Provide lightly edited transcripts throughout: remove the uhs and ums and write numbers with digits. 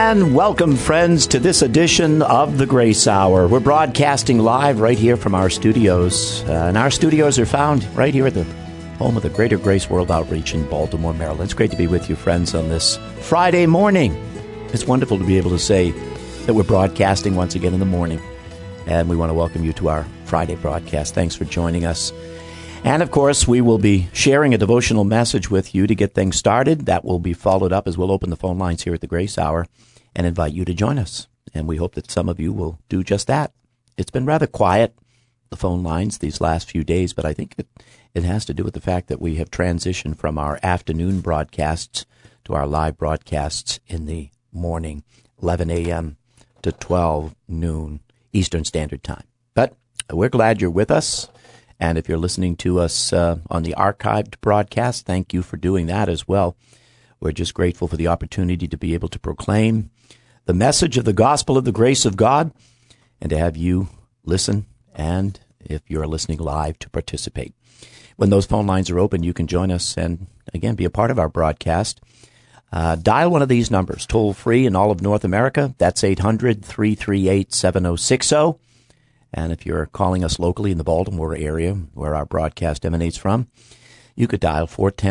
And welcome, friends, to this edition of the Grace Hour. We're broadcasting live right here from our studios. And our studios are found right here at the home of the Greater Grace World Outreach in Baltimore, Maryland. It's great to be with you, friends, on this Friday morning. It's wonderful to be able to say that we're broadcasting once again in the morning. And we want to welcome you to our Friday broadcast. Thanks for joining us. And, of course, we will be sharing a devotional message with you to get things started. That will be followed up as we'll open the phone lines here at the Grace Hour and invite you to join us. And we hope that some of you will do just that. It's been rather quiet, the phone lines, these last few days, but I think it has to do with the fact that we have transitioned from our afternoon broadcasts to our live broadcasts in the morning, 11 a.m. to 12 noon Eastern Standard Time. But we're glad you're with us. And if you're listening to us on the archived broadcast, thank you for doing that as well. We're just grateful for the opportunity to be able to proclaim the message of the gospel of the grace of God and to have you listen, and if you're listening live, to participate. When those phone lines are open, you can join us and, again, be a part of our broadcast. Dial one of these numbers, toll-free in all of North America. That's 800-338-7060. And if you're calling us locally in the Baltimore area, where our broadcast emanates from, you could dial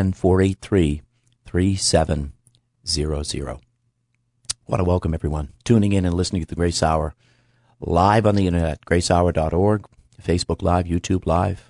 410-483-3700. I want to welcome everyone tuning in and listening to the Grace Hour live on the internet, gracehour.org, Facebook Live, YouTube Live,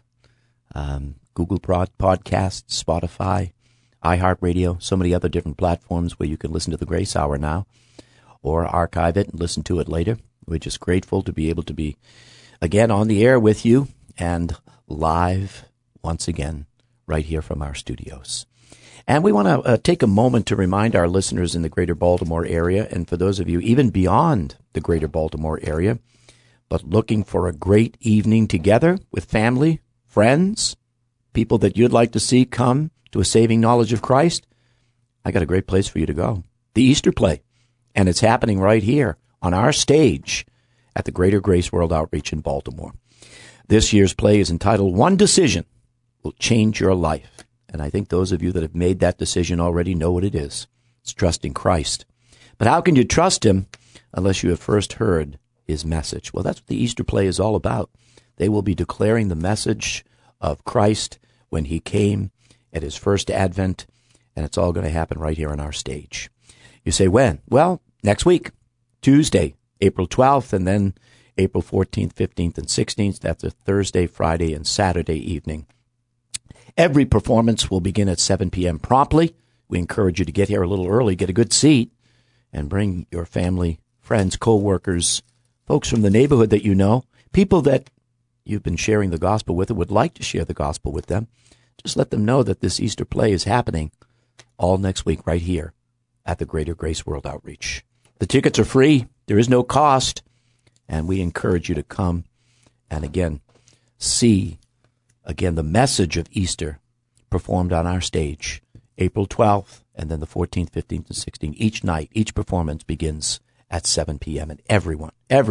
Google Podcasts, Spotify, iHeartRadio, so many other different platforms where you can listen to the Grace Hour now or archive it and listen to it later. We're just grateful to be able to be again on the air with you and live once again right here from our studios. And we want to take a moment to remind our listeners in the greater Baltimore area, and for those of you even beyond the greater Baltimore area, but looking for a great evening together with family, friends, people that you'd like to see come to a saving knowledge of Christ, I got a great place for you to go. The Easter play. And it's happening right here on our stage at the Greater Grace World Outreach in Baltimore. This year's play is entitled One Decision Will Change Your Life. And I think those of you that have made that decision already know what it is. It's trusting Christ. But how can you trust Him unless you have first heard His message? Well, that's what the Easter play is all about. They will be declaring the message of Christ when He came at His first advent, and it's all going to happen right here on our stage. You say, when? Well, next week, Tuesday, April 12th, and then April 14th, 15th, and 16th. That's a Thursday, Friday, and Saturday evening. Every performance will begin at 7 p.m. promptly. We encourage you to get here a little early, get a good seat, and bring your family, friends, co-workers, folks from the neighborhood that you know, people that you've been sharing the gospel with or would like to share the gospel with them. Just let them know that this Easter play is happening all next week right here at the Greater Grace World Outreach. The tickets are free. There is no cost. And we encourage you to come and, again, see, the message of Easter performed on our stage, April 12th, and then the 14th, 15th, and 16th. Each night, each performance begins at 7 p.m., and everyone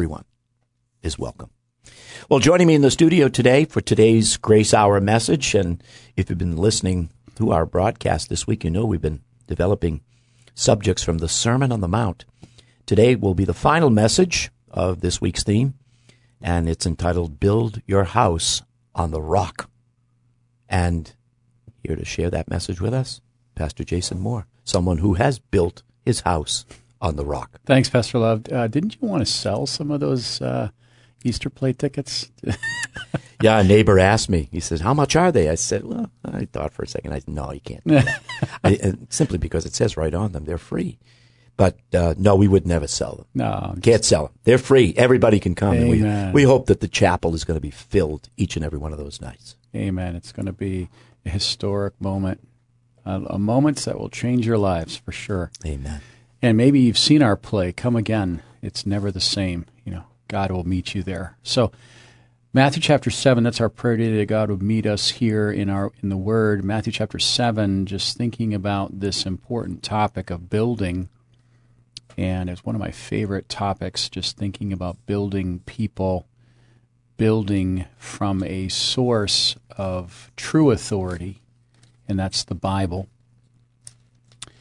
is welcome. Well, joining me in the studio today for today's Grace Hour message, and if you've been listening to our broadcast this week, you know we've been developing subjects from the Sermon on the Mount. Today will be the final message of this week's theme, and it's entitled, Build Your House on the Rock. And here to share that message with us, Pastor Jason Moore, someone who has built his house on the rock. Thanks, Pastor Love. Didn't you want to sell some of those Easter play tickets? Yeah, a neighbor asked me. He says, how much are they? I said, well, I thought for a second. I said, no, you can't do that. Simply because it says right on them, they're free. But no, we would never sell them. No. Can't sell them. They're free. Everybody can come. Amen. And we hope that the chapel is going to be filled each and every one of those nights. Amen. It's going to be a historic moment, a moment that will change your lives for sure. Amen. And maybe you've seen our play, Come Again. It's never the same. God will meet you there. So Matthew chapter 7, that's our prayer today, that God would meet us here in the Word. Matthew chapter 7, just thinking about this important topic of building. And it's one of my favorite topics, just thinking about building people, building from a source of true authority, and that's the Bible.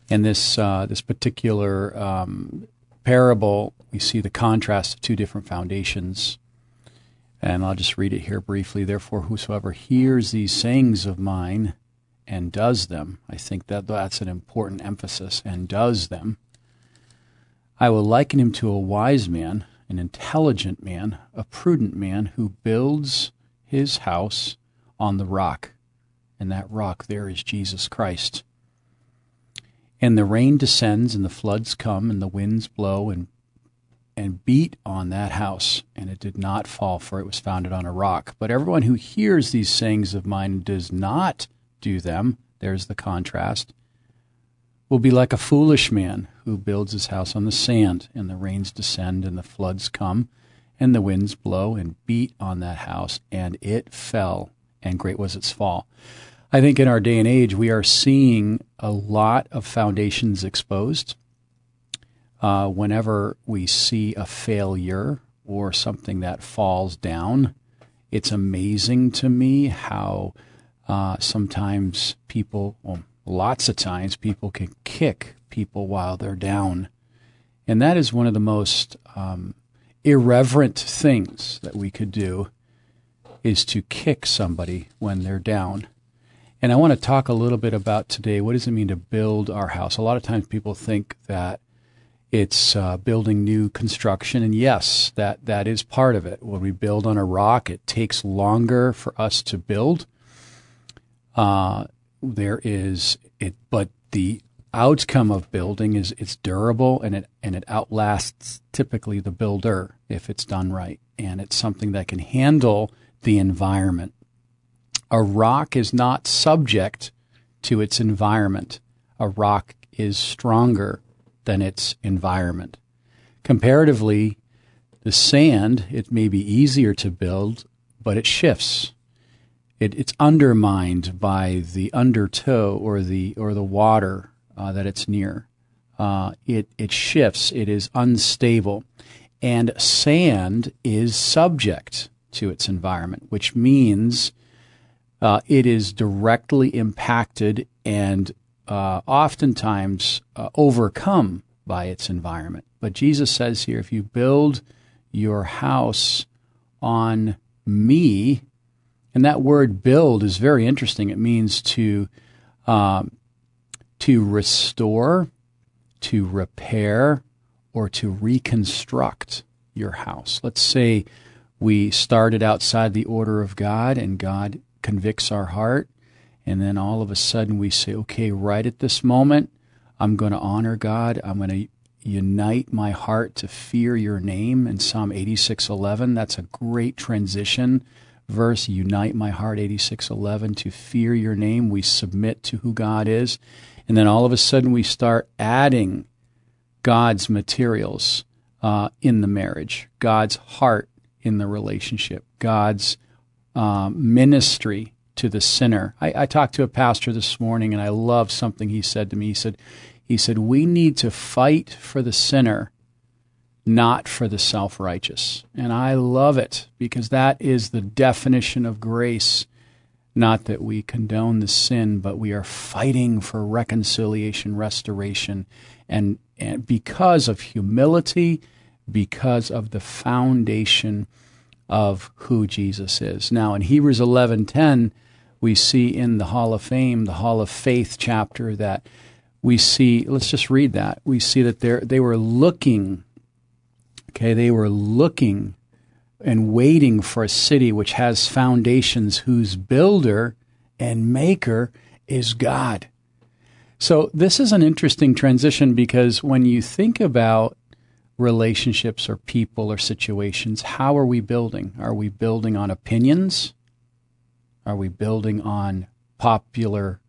And this particular parable, we see the contrast of two different foundations. And I'll just read it here briefly. Therefore, whosoever hears these sayings of mine and does them, I think that's an important emphasis, and does them, I will liken him to a wise man, an intelligent man, a prudent man who builds his house on the rock. And that rock there is Jesus Christ. And the rain descends, and the floods come, and the winds blow and beat on that house, and it did not fall, for it was founded on a rock. But everyone who hears these sayings of mine and does not do them, there's the contrast, will be like a foolish man who builds his house on the sand, and the rains descend, and the floods come, and the winds blow and beat on that house, and it fell, and great was its fall. I think in our day and age, we are seeing a lot of foundations exposed. Whenever we see a failure or something that falls down, it's amazing to me how sometimes people, lots of times, people can kick people while they're down. And that is one of the most irreverent things that we could do, is to kick somebody when they're down. And I want to talk a little bit about today, what does it mean to build our house? A lot of times people think that it's building new construction, and yes, that is part of it. When we build on a rock, it takes longer for us to build. But the outcome of building is it's durable, and it outlasts typically the builder if it's done right, and it's something that can handle the environment. A rock is not subject to its environment. A rock is stronger than its environment. Comparatively, the sand, it may be easier to build, but it shifts. It's undermined by the undertow or the water that it's near. It shifts. It is unstable. And sand is subject to its environment, which means it is directly impacted and oftentimes overcome by its environment. But Jesus says here, if you build your house on me, and that word build is very interesting. It means to restore, to repair, or to reconstruct your house. Let's say we started outside the order of God, and God convicts our heart, and then all of a sudden we say, okay, right at this moment, I'm going to honor God. I'm going to unite my heart to fear your name. In Psalm 86:11, that's a great transition verse. Unite my heart, 86:11, to fear your name. We submit to who God is. And then all of a sudden we start adding God's materials in the marriage, God's heart in the relationship, God's ministry to the sinner. I talked to a pastor this morning, and I love something he said to me. He said, we need to fight for the sinner, not for the self-righteous. And I love it, because that is the definition of grace. Not that we condone the sin, but we are fighting for reconciliation, restoration, and because of humility, because of the foundation of who Jesus is. Now, in Hebrews 11:10, we see in the Hall of Fame, the Hall of Faith chapter, that we see, let's just read that. We see that they were looking, they were looking and waiting for a city which has foundations, whose builder and maker is God. So this is an interesting transition, because when you think about relationships or people or situations, how are we building? Are we building on opinions? Are we building on popular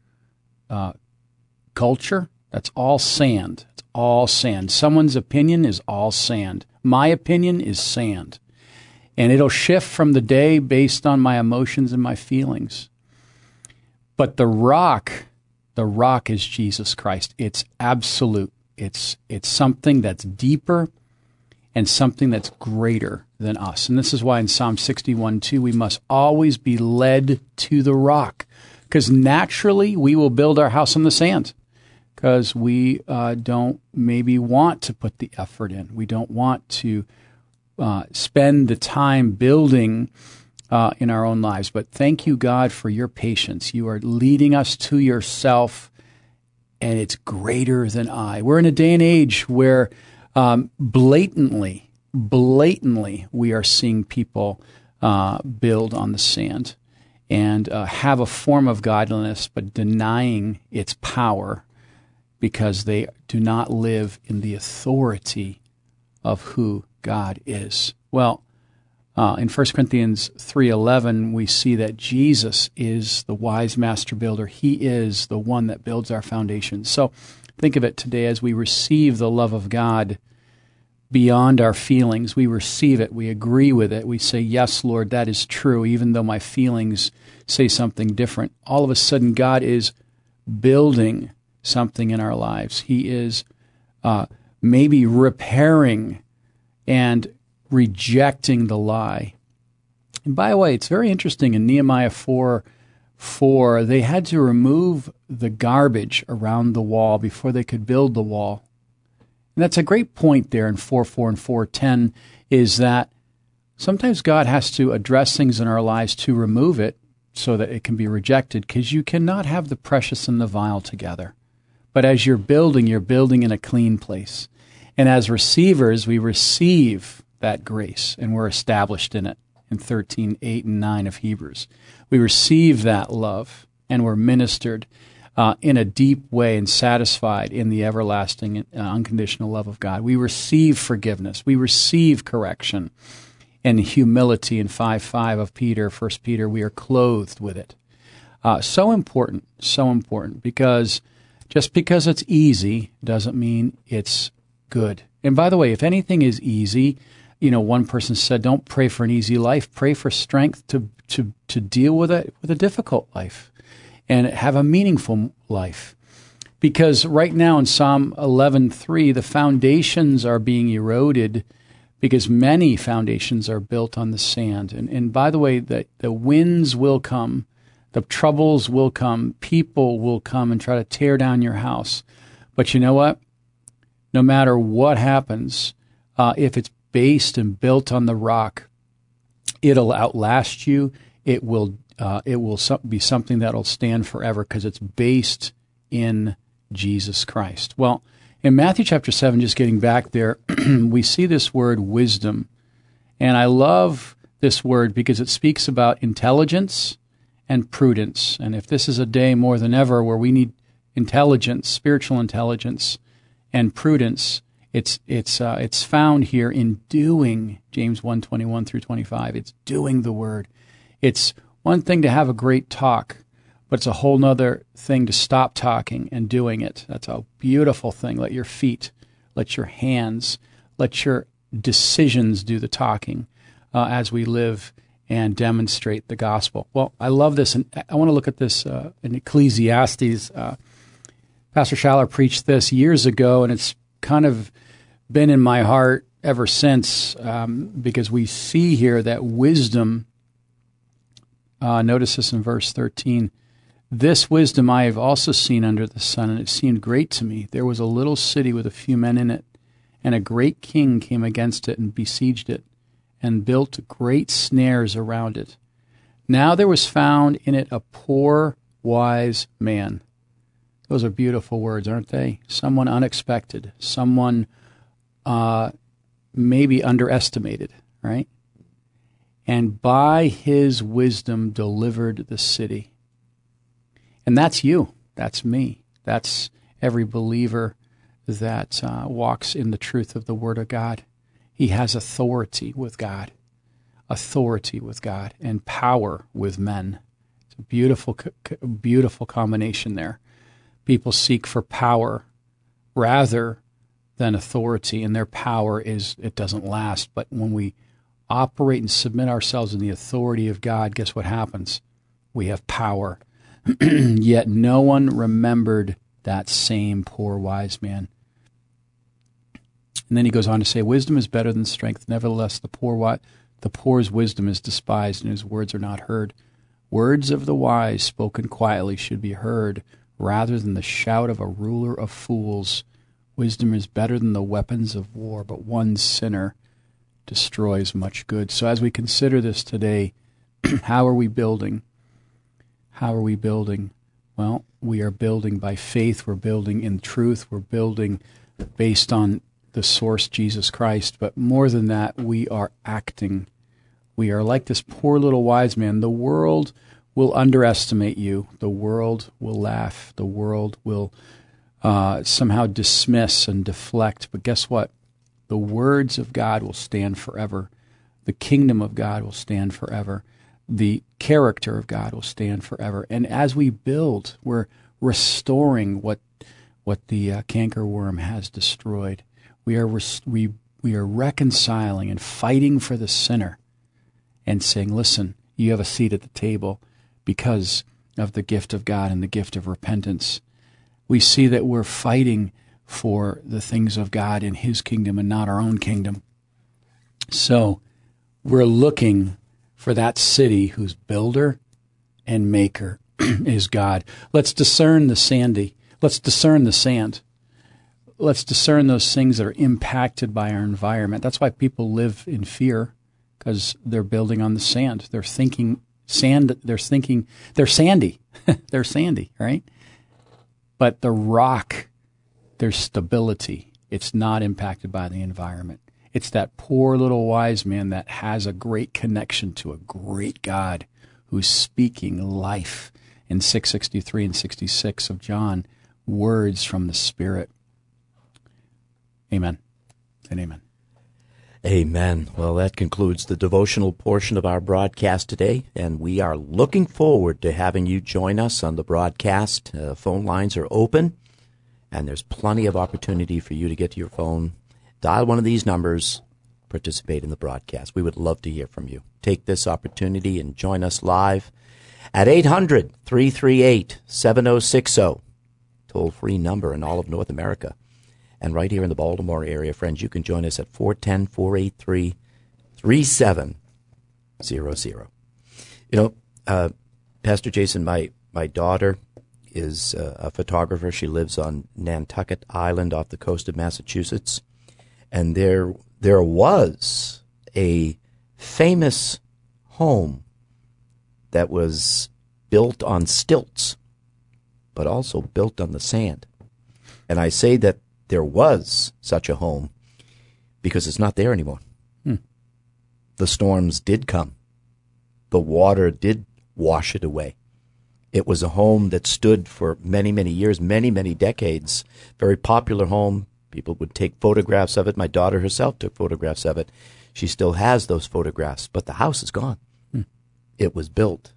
culture? That's all sand. It's all sand. Someone's opinion is all sand. My opinion is sand. And it'll shift from the day based on my emotions and my feelings. But the rock is Jesus Christ. It's absolute. It's something that's deeper and something that's greater than us. And this is why in Psalm 61:2, we must always be led to the rock, because naturally we will build our house on the sand. because we don't maybe want to put the effort in. We don't want to spend the time building in our own lives. But thank you, God, for your patience. You are leading us to yourself, and it's greater than I. We're in a day and age where blatantly, we are seeing people build on the sand and have a form of godliness, but denying its power because they do not live in the authority of who God is. Well, in 1 Corinthians 3:11, we see that Jesus is the wise master builder. He is the one that builds our foundation. So think of it today as we receive the love of God beyond our feelings. We receive it. We agree with it. We say, yes, Lord, that is true, even though my feelings say something different. All of a sudden, God is building something in our lives. He is maybe repairing and rejecting the lie. And by the way, it's very interesting in Nehemiah 4:4, they had to remove the garbage around the wall before they could build the wall. And that's a great point there in 4:4 and 4:10, is that sometimes God has to address things in our lives to remove it so that it can be rejected, because you cannot have the precious and the vile together. But as you're building in a clean place. And as receivers, we receive that grace, and we're established in it in 13:8 and 9 of Hebrews. We receive that love, and we're ministered in a deep way and satisfied in the everlasting unconditional love of God. We receive forgiveness. We receive correction and humility in 5:5 of Peter, 1 Peter. We are clothed with it. So important, because just because it's easy doesn't mean it's good. And by the way, if anything is easy, one person said, don't pray for an easy life. Pray for strength to deal with a difficult life and have a meaningful life. Because right now in Psalm 11:3, the foundations are being eroded because many foundations are built on the sand. And by the way, the winds will come, the troubles will come, people will come and try to tear down your house. But you know what? No matter what happens, if it's based and built on the rock, it'll outlast you. It will be something that'll stand forever because it's based in Jesus Christ. Well, in Matthew chapter 7, just getting back there, we see this word wisdom. And I love this word because it speaks about intelligence and prudence. And if this is a day more than ever where we need intelligence, spiritual intelligence, and prudence, it's found here in doing, James 1:21 through 25. It's doing the word. It's one thing to have a great talk, but it's a whole other thing to stop talking and doing it. That's a beautiful thing. Let your feet, let your hands, let your decisions do the talking as we live and demonstrate the gospel. Well, I love this, and I want to look at this in Ecclesiastes. Pastor Schaller preached this years ago, and it's kind of been in my heart ever since, because we see here that wisdom, notice this in verse 13, this wisdom I have also seen under the sun, and it seemed great to me. There was a little city with a few men in it, and a great king came against it and besieged it, and built great snares around it. Now there was found in it a poor, wise man. Those are beautiful words, aren't they? Someone unexpected, someone maybe underestimated, right? And by his wisdom delivered the city. And that's you. That's me. That's every believer that walks in the truth of the Word of God. He has authority with God, and power with men. It's a beautiful combination there. People seek for power rather than authority, and their power it doesn't last. But when we operate and submit ourselves in the authority of God, guess what happens? We have power. Yet no one remembered that same poor wise man. And then he goes on to say, wisdom is better than strength. Nevertheless, the poor's wisdom is despised, and his words are not heard. Words of the wise spoken quietly should be heard rather than the shout of a ruler of fools. Wisdom is better than the weapons of war, but one sinner destroys much good. So as we consider this today, how are we building? How are we building? Well, we are building by faith. We're building in truth. We're building based on the source, Jesus Christ. But more than that, we are acting. We are like this poor little wise man. The world will underestimate you. The world will laugh. The world will somehow dismiss and deflect. But guess what? The words of God will stand forever. The kingdom of God will stand forever. The character of God will stand forever. And as we build, we're restoring what the cankerworm has destroyed. We are reconciling and fighting for the sinner and saying, listen, you have a seat at the table because of the gift of God and the gift of repentance. We see that we're fighting for the things of God in His kingdom and not our own kingdom. So we're looking for that city whose builder and maker is God. Let's discern the sandy. Let's discern the sand. Let's discern those things that are impacted by our environment. That's why people live in fear, because they're building on the sand. They're thinking they're sandy. They're sandy, right? But the rock, there's stability. It's not impacted by the environment. It's that poor little wise man that has a great connection to a great God who's speaking life in 663 and 66 of John, words from the Spirit. Amen and amen. Amen. Well, that concludes the devotional portion of our broadcast today, and we are looking forward to having you join us on the broadcast. Phone lines are open, and there's plenty of opportunity for you to get to your phone, dial one of these numbers, participate in the broadcast. We would love to hear from you. Take this opportunity and join us live at 800-338-7060, toll-free number in all of North America. And right here in the Baltimore area, friends, you can join us at 410-483-3700. You know, Pastor Jason, my daughter is a photographer. She lives on Nantucket Island off the coast of Massachusetts. And there was a famous home that was built on stilts, but also built on the sand. And I say that there was such a home because it's not there anymore. The storms did come. The water did wash it away. It was a home that stood for many, many years, many, many decades. Very popular home. People would take photographs of it. My daughter herself took photographs of it. She still has those photographs, but the house is gone. It was built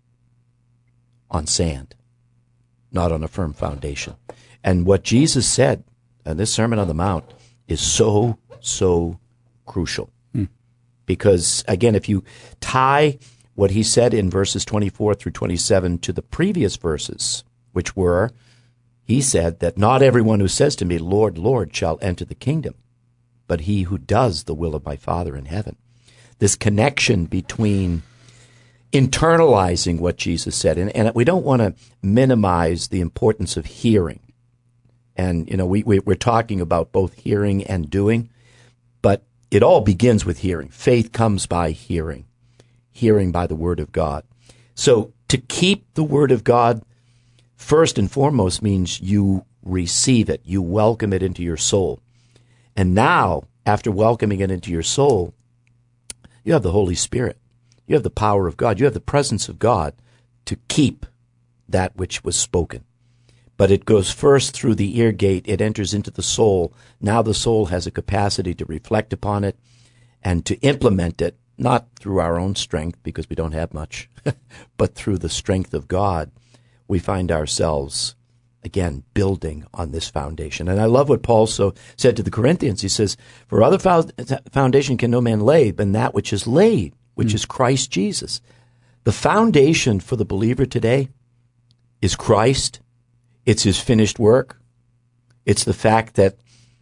on sand, not on a firm foundation. And what Jesus said, and this Sermon on the Mount, is so, so crucial. Because, again, if you tie what he said in verses 24 through 27 to the previous verses, which were, he said that not everyone who says to me, Lord, Lord, shall enter the kingdom, but he who does the will of my Father in heaven. This connection between internalizing what Jesus said, and we don't want to minimize the importance of hearing. And, you know, we're talking about both hearing and doing, but it all begins with hearing. Faith comes by hearing by the Word of God. So to keep the Word of God first and foremost means you receive it, you welcome it into your soul. And now, after welcoming it into your soul, you have the Holy Spirit. You have the power of God. You have the presence of God to keep that which was spoken. But it goes first through the ear gate. It enters into the soul. Now the soul has a capacity to reflect upon it and to implement it, not through our own strength, because we don't have much, but through the strength of God. We find ourselves, again, building on this foundation. And I love what Paul said to the Corinthians. He says, for other foundation can no man lay than that which is laid, which is Christ Jesus. The foundation for the believer today is Christ. It's his finished work. It's the fact that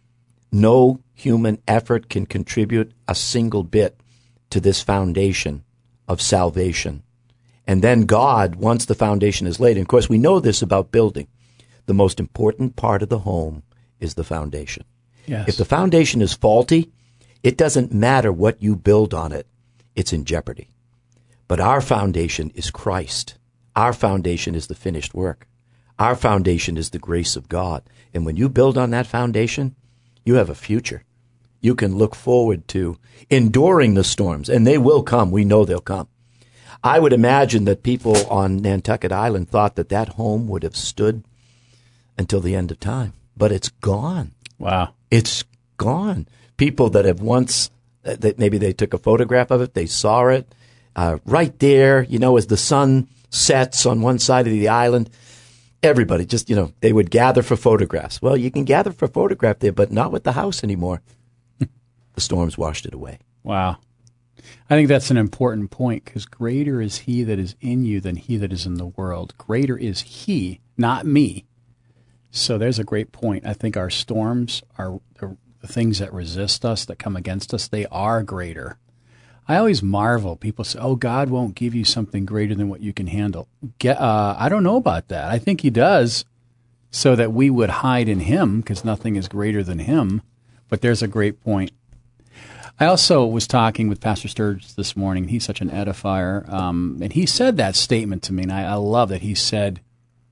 no human effort can contribute a single bit to this foundation of salvation. And then God, once the foundation is laid, and of course we know this about building. the most important part of the home is the foundation. Yes. If the foundation is faulty, it doesn't matter what you build on it. It's in jeopardy. But our foundation is Christ. Our foundation is the finished work. Our foundation is the grace of God. And when you build on that foundation, you have a future. You can look forward to enduring the storms, and they will come. We know they'll come. I would imagine that people on Nantucket Island thought that that home would have stood until the end of time, but it's gone. Wow. It's gone. People that have once, that maybe they took a photograph of it, they saw it right there, as the sun sets on one side of the island. Everybody just, they would gather for photographs. Well, you can gather for photograph there, but not with the house anymore. The storms washed it away. Wow. I think that's an important point, because greater is he that is in you than he that is in the world. Greater is he, not me. So there's a great point. I think our storms are the things that resist us, that come against us, they are greater. I always marvel. People say, oh, God won't give you something greater than what you can handle. I don't know about that. I think he does, so that we would hide in him, because nothing is greater than him. But there's a great point. I also was talking with Pastor Sturge this morning. He's such an edifier. And he said that statement to me, and I love that. He said,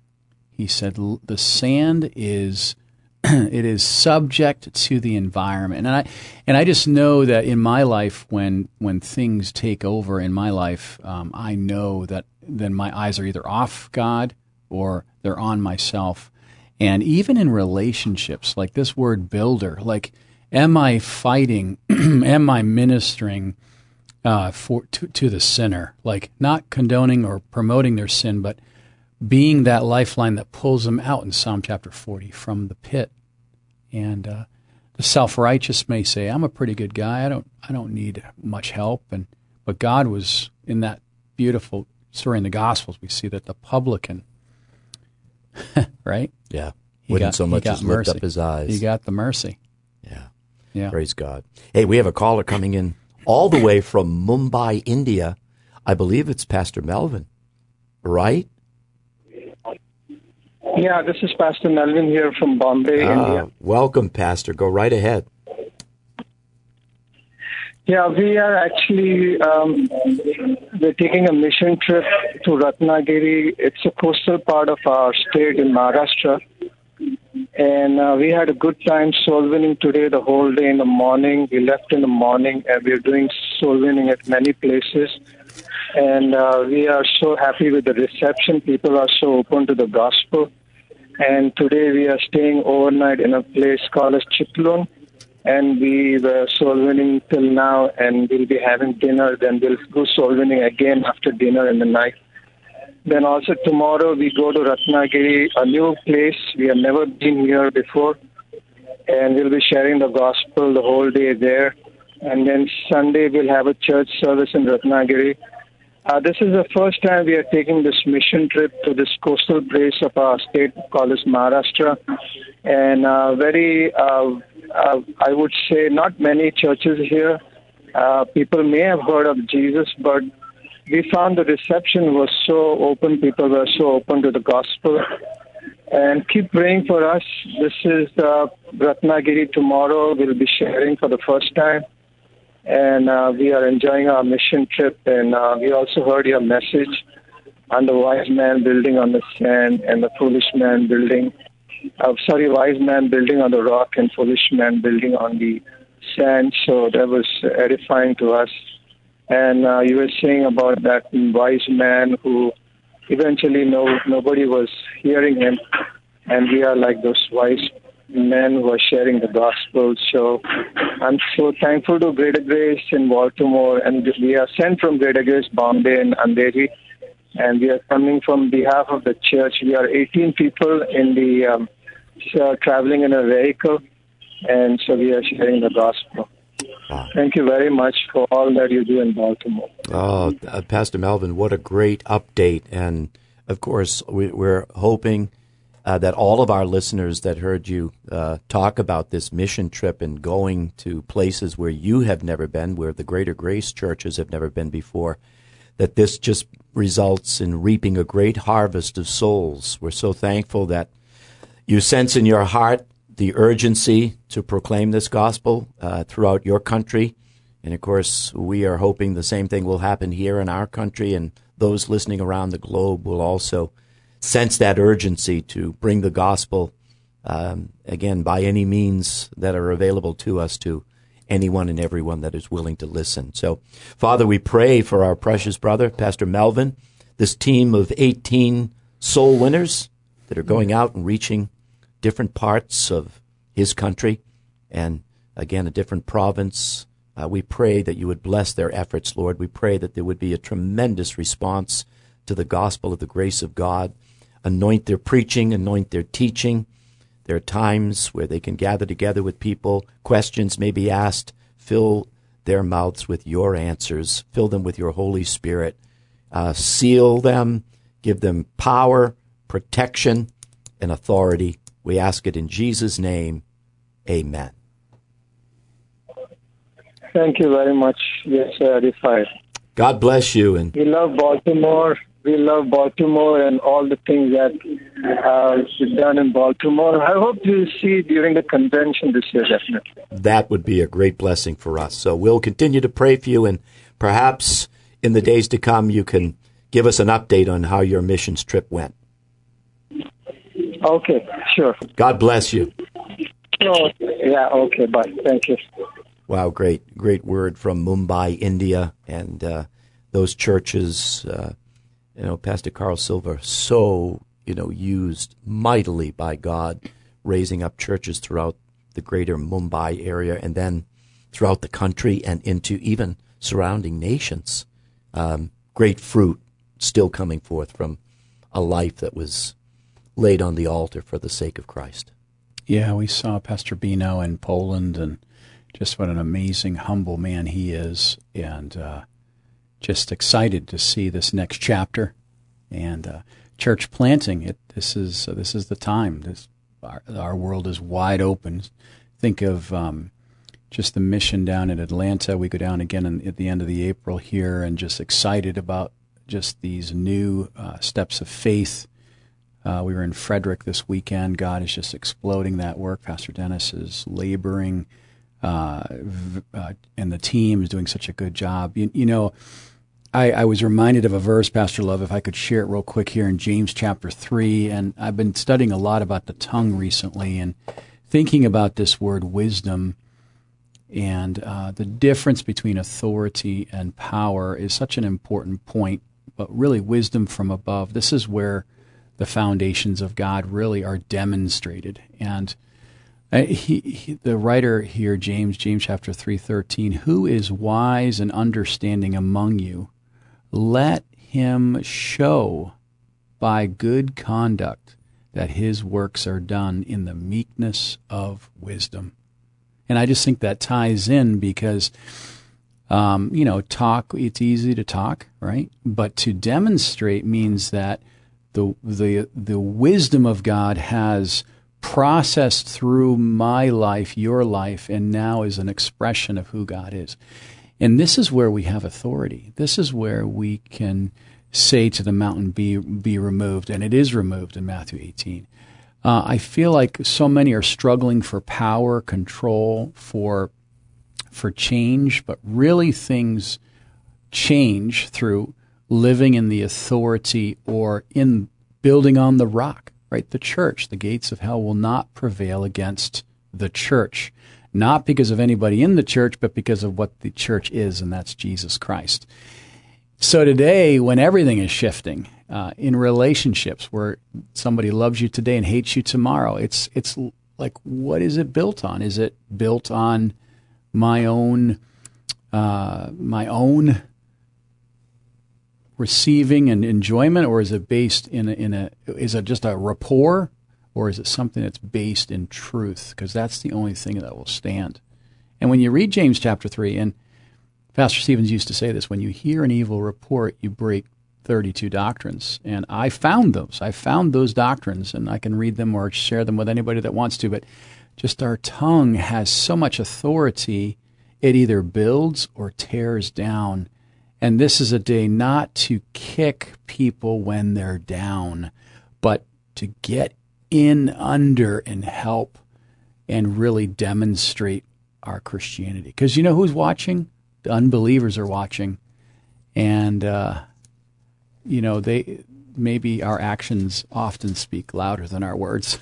the sand is it is subject to the environment. And I just know that in my life, when things take over in my life, I know that then my eyes are either off God or they're on myself. And even in relationships, like this word builder, like, am I fighting? Am I ministering to the sinner? Like, not condoning or promoting their sin, but being that lifeline that pulls them out in Psalm chapter 40 from the pit. And the self-righteous may say, "I'm a pretty good guy. I don't need much help." But God was in that beautiful story in the Gospels. We see that the publican, right? Yeah, wouldn't so much as lift up his eyes. He got the mercy. Yeah. Praise God. Hey, we have a caller coming in all the way from Mumbai, India. I believe it's Pastor Melvin, right? Yeah, this is Pastor Melvin here from Bombay, India. Welcome, Pastor. Go right ahead. Yeah, we are actually we're taking a mission trip to Ratnagiri. It's a coastal part of our state in Maharashtra. And we had a good time soul winning today, the whole day in the morning. We left in the morning, and we're doing soul winning at many places. And we are so happy with the reception. People are so open to the gospel. And today we are staying overnight in a place called as Chitlun. And we were soul winning till now, and we'll be having dinner. Then we'll go soul winning again after dinner in the night. Then also tomorrow we go to Ratnagiri, a new place. We have never been here before. And we'll be sharing the gospel the whole day there. And then Sunday we'll have a church service in Ratnagiri. This is the first time we are taking this mission trip to this coastal place of our state called as Maharashtra. And I would say not many churches here. People may have heard of Jesus, but we found the reception was so open. People were so open to the gospel. And keep praying for us. This is Ratnagiri tomorrow. We'll be sharing for the first time. And we are enjoying our mission trip. And we also heard your message on the wise man building on the sand and the foolish man building. Wise man building on the rock and foolish man building on the sand. So that was edifying to us. And you were saying about that wise man who eventually nobody was hearing him. And we are like those wise men who are sharing the gospel. So I'm so thankful to Greater Grace in Baltimore. And we are sent from Greater Grace, Bombay and Andheri. And we are coming from behalf of the church. We are 18 people in the traveling in a vehicle. And so we are sharing the gospel. Wow. Thank you very much for all that you do in Baltimore. Oh, Pastor Melvin, what a great update. And, of course, we're hoping that all of our listeners that heard you talk about this mission trip and going to places where you have never been, where the Greater Grace churches have never been before, that this just results in reaping a great harvest of souls. We're so thankful that You sense in your heart the urgency to proclaim this gospel throughout your country. And, of course, we are hoping the same thing will happen here in our country, and those listening around the globe will also sense that urgency to bring the gospel, again, by any means that are available to us, to anyone and everyone that is willing to listen. So, Father, we pray for our precious brother, Pastor Melvin, this team of 18 soul winners that are going out and reaching different parts of his country and, again, a different province. We pray that you would bless their efforts, Lord. We pray that there would be a tremendous response to the gospel of the grace of God. Anoint their preaching, anoint their teaching. There are times where they can gather together with people. Questions may be asked. Fill their mouths with your answers. Fill them with your Holy Spirit. Seal them. Give them power, protection, and authority. We ask it in Jesus' name. Amen. Thank you very much. Yes, edified. God bless you. And we love Baltimore. We love Baltimore and all the things that is done in Baltimore. I hope to see during the convention this year, definitely. That would be a great blessing for us. So we'll continue to pray for you, and perhaps in the days to come you can give us an update on how your missions trip went. Okay, sure. God bless you. Oh, yeah, okay, bye. Thank you. Wow, great word from Mumbai, India, and those churches. Pastor Carl Silver, so used mightily by God, raising up churches throughout the greater Mumbai area, and then throughout the country and into even surrounding nations. Great fruit still coming forth from a life that was laid on the altar for the sake of Christ. Yeah, we saw Pastor Bino in Poland, and just what an amazing, humble man he is, and just excited to see this next chapter and church planting. This is the time. Our world is wide open. Think of just the mission down in Atlanta. We go down again at the end of the April here, and just excited about just these new steps of faith. We were in Frederick this weekend. God is just exploding that work. Pastor Dennis is laboring, and the team is doing such a good job. I was reminded of a verse, Pastor Love, if I could share it real quick here in James chapter 3. And I've been studying a lot about the tongue recently and thinking about this word wisdom. And the difference between authority and power is such an important point. But really, wisdom from above, this is where the foundations of God really are demonstrated. And the writer here, James chapter 3:13, who is wise and understanding among you? Let him show by good conduct that his works are done in the meekness of wisdom. And I just think that ties in because, talk, it's easy to talk, right? But to demonstrate means that the wisdom of God has processed through my life, your life, and now is an expression of who God is. And this is where we have authority. This is where we can say to the mountain, be removed, and it is removed in Matthew 18. I feel like so many are struggling for power, control, for change, but really things change through living in the authority or in building on the rock, right? The church. The gates of hell will not prevail against the church, not because of anybody in the church, but because of what the church is, and that's Jesus Christ. So today, when everything is shifting in relationships, where somebody loves you today and hates you tomorrow, it's like, what is it built on? Is it built on my own receiving and enjoyment, or is it based is it just a rapport, or is it something that's based in truth? Because that's the only thing that will stand. And when you read James chapter 3, and Pastor Stevens used to say this, when you hear an evil report, you break 32 doctrines. And I found those doctrines, and I can read them or share them with anybody that wants to, but just our tongue has so much authority, it either builds or tears down. And this is a day not to kick people when they're down, but to get in under and help and really demonstrate our Christianity. Because you know who's watching? The unbelievers are watching. And, they maybe our actions often speak louder than our words.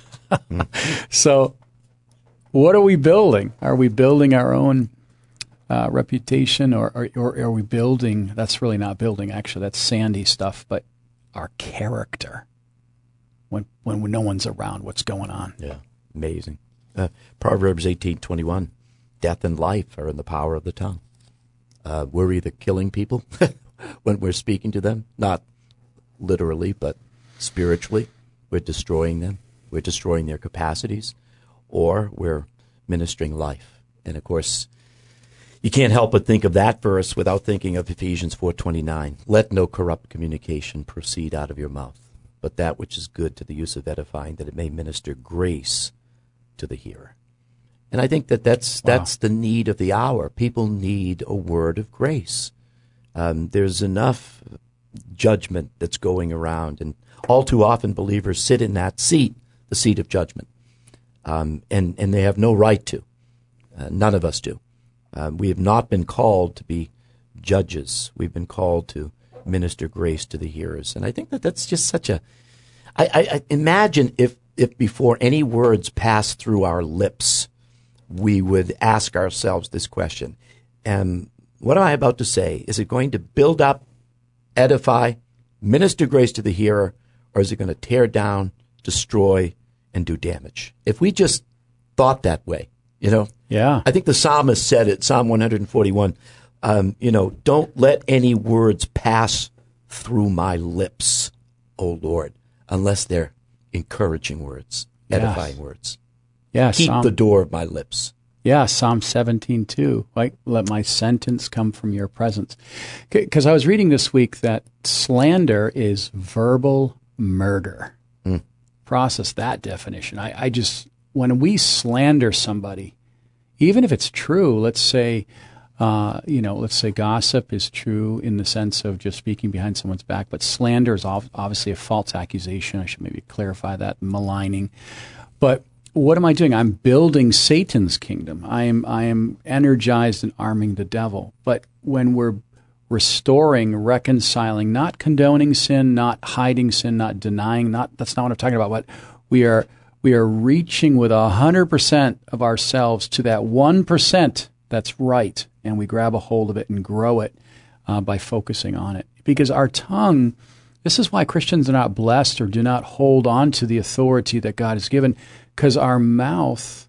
So what are we building? Are we building our own reputation, or are we building, that's really not building, actually, that's sandy stuff, but our character when no one's around, what's going on? Yeah, amazing. Proverbs 18:21, death and life are in the power of the tongue. We're either killing people when we're speaking to them, not literally, but spiritually. We're destroying them. We're destroying their capacities, or we're ministering life. And, of course, you can't help but think of that verse without thinking of Ephesians 4:29. Let no corrupt communication proceed out of your mouth, but that which is good to the use of edifying, that it may minister grace to the hearer. And I think that's the need of the hour. People need a word of grace. There's enough judgment that's going around, and all too often believers sit in that seat, the seat of judgment, and they have no right to. None of us do. We have not been called to be judges. We've been called to minister grace to the hearers. And I think that's just such a... I imagine if before any words pass through our lips, we would ask ourselves this question. What am I about to say? Is it going to build up, edify, minister grace to the hearer, or is it going to tear down, destroy, and do damage? If we just thought that way, Yeah. I think the psalmist said it, Psalm 141, don't let any words pass through my lips, O Lord, unless they're encouraging words, edifying words. Yeah, Keep the door of my lips. Yeah, Psalm 17:2. Like, let my sentence come from your presence. Because I was reading this week that slander is verbal murder. Process that definition. I just, when we slander somebody, even if it's true, let's say gossip is true in the sense of just speaking behind someone's back, but slander is obviously a false accusation. I should maybe clarify that, maligning. But what am I doing? I'm building Satan's kingdom. I am energized and arming the devil. But when we're restoring, reconciling, not condoning sin, not hiding sin, not denying, that's not what I'm talking about. But we are reaching with 100% of ourselves to that 1% that's right, and we grab a hold of it and grow it by focusing on it. Because our tongue, this is why Christians are not blessed or do not hold on to the authority that God has given, because our mouth,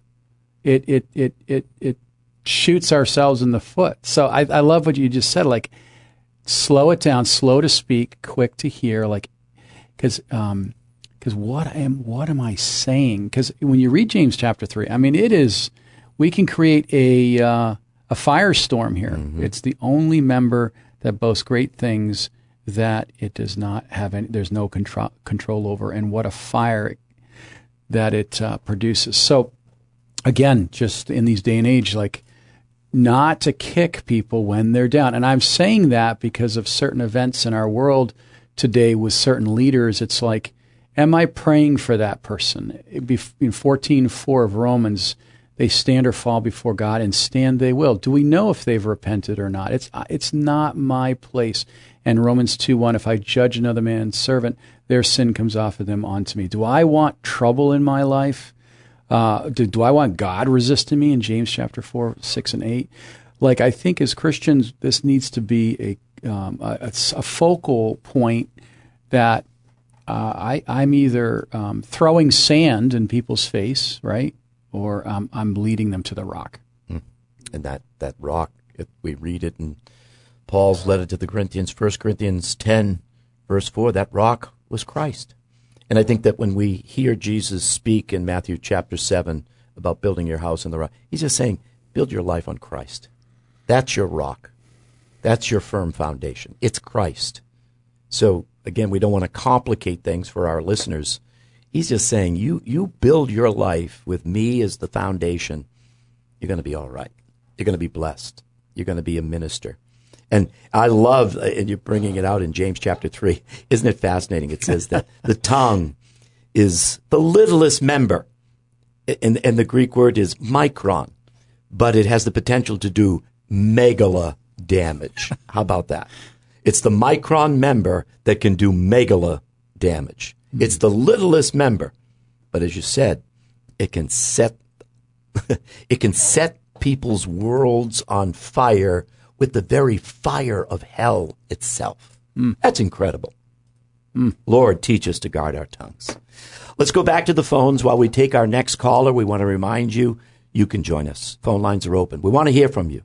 it shoots ourselves in the foot. So I love what you just said, like, slow it down, slow to speak, quick to hear, like, because what am I saying? Because when you read James chapter 3, I mean, we can create a firestorm here. Mm-hmm. It's the only member that boasts great things that it does not have there's no control over, and what a fire that it produces. So again, just in these day and age, like, not to kick people when they're down. And I'm saying that because of certain events in our world today with certain leaders. It's like, am I praying for that person? In 14:4 of Romans, they stand or fall before God, and stand they will. Do we know if they've repented or not? It's not my place. And Romans 2:1, if I judge another man's servant, their sin comes off of them onto me. Do I want trouble in my life? Do I want God resisting me in James chapter 4, 6, and 8? Like, I think as Christians, this needs to be a focal point that I'm either throwing sand in people's face, right, or I'm leading them to the rock. And that rock, if we read it in Paul's letter to the Corinthians, 1 Corinthians 10, verse 4, that rock was Christ. And I think that when we hear Jesus speak in Matthew chapter 7 about building your house on the rock, he's just saying, build your life on Christ. That's your rock. That's your firm foundation. It's Christ. So, again, we don't want to complicate things for our listeners. He's just saying, you build your life with me as the foundation, you're going to be all right. You're going to be blessed. You're going to be a minister. And I love, and you're bringing it out in James chapter 3. Isn't it fascinating? It says that the tongue is the littlest member. And the Greek word is micron, but it has the potential to do megala damage. How about that? It's the micron member that can do megala damage. It's the littlest member, but as you said, it can set people's worlds on fire with the very fire of hell itself. That's incredible. Lord, teach us to guard our tongues. Let's go back to the phones while we take our next caller. We want to remind you, you can join us. Phone lines are open. We want to hear from you.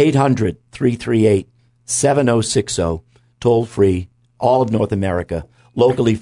800-338-7060, toll free, all of North America. Locally,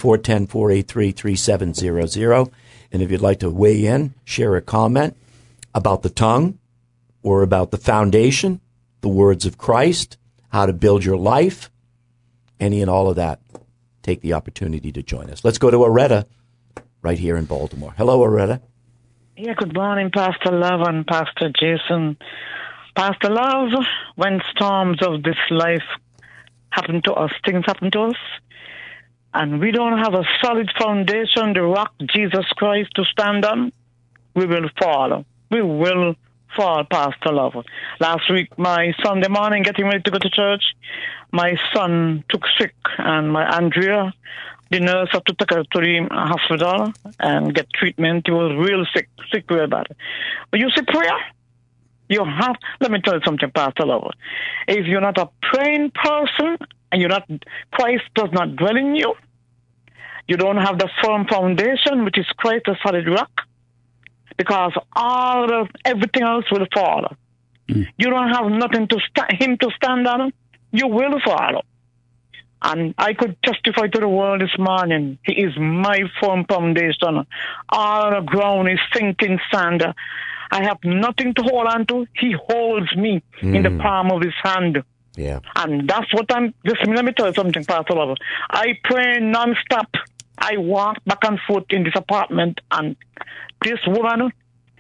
410-483-3700. And if you'd like to weigh in, share a comment about the tongue or about the foundation, the words of Christ, how to build your life, any and all of that, take the opportunity to join us. Let's go to Aretta right here in Baltimore. Hello, Aretta. Yeah, good morning, Pastor Love and Pastor Jason. Pastor Love, when storms of this life happen to us, things happen to us, and we don't have a solid foundation, the rock, Jesus Christ, to stand on, we will fall. We will fall, Pastor Love. Last week, my Sunday morning, getting ready to go to church, my son took sick, and my Andrea, the nurse, had to take her to the hospital and get treatment. He was real sick real bad. But you see, prayer, you have, let me tell you something, Pastor Love. If you're not a praying person, and Christ does not dwell in you, you don't have the firm foundation, which is Christ, the solid rock, because everything else will fall. You don't have nothing to him to stand on, you will fall. And I could testify to the world this morning, he is my firm foundation. All the ground is sinking sand. I have nothing to hold on to. He holds me in the palm of his hand. Yeah. And that's what let me tell you something, Pastor Love. I pray nonstop. I walk back and forth in this apartment, and this woman,